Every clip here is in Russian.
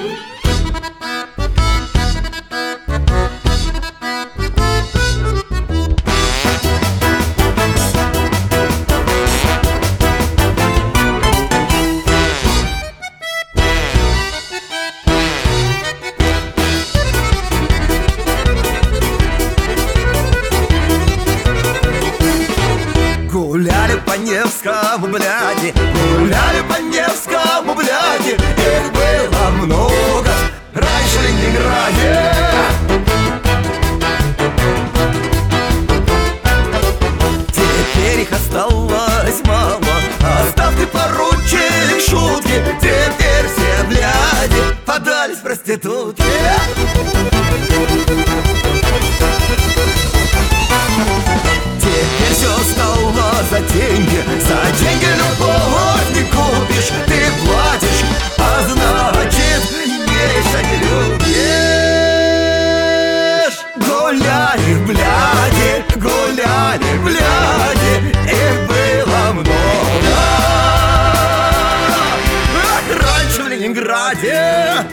Гуляли по Невскому, бляди, гуляли по Невскому, бляди. Их было много раньше в Ленинграде. Теперь их осталось мало. Оставь ты, поручик, шутки. Теперь все бляди подались в проститутки. Теперь все стало за деньги. За деньги любовь не купишь. Ты платишь, а значит, имеешь, а не любишь. Гуляли, бляди, гуляли, бляди. Их было много раньше в Ленинграде.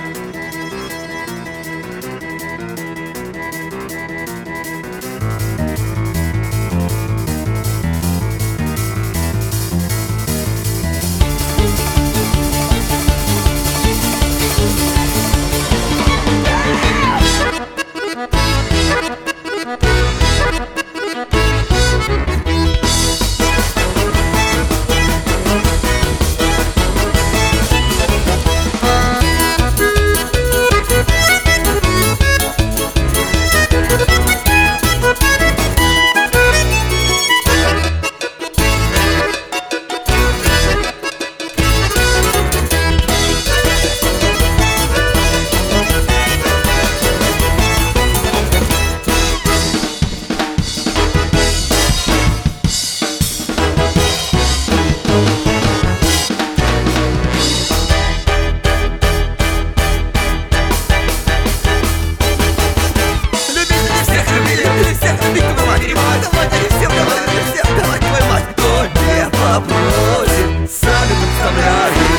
Сами представляли.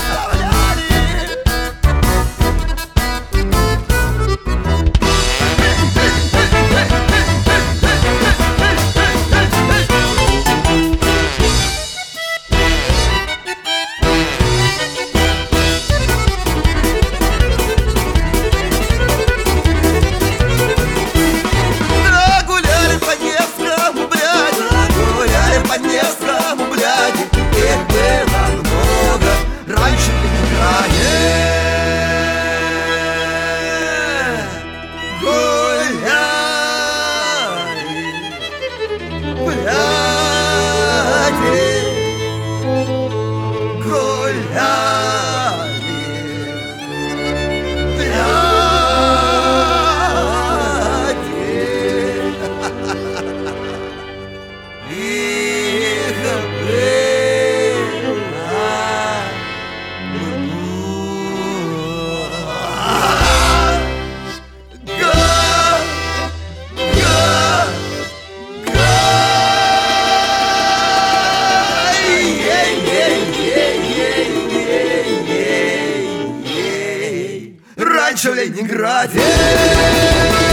Да, гуляли по Невскому, бляди, гуляли по Невскому, бляди. Их было много раньше в Ленинграде. Гуляли, бляди, гуляли, бляди. Их раньше в Ленинграде.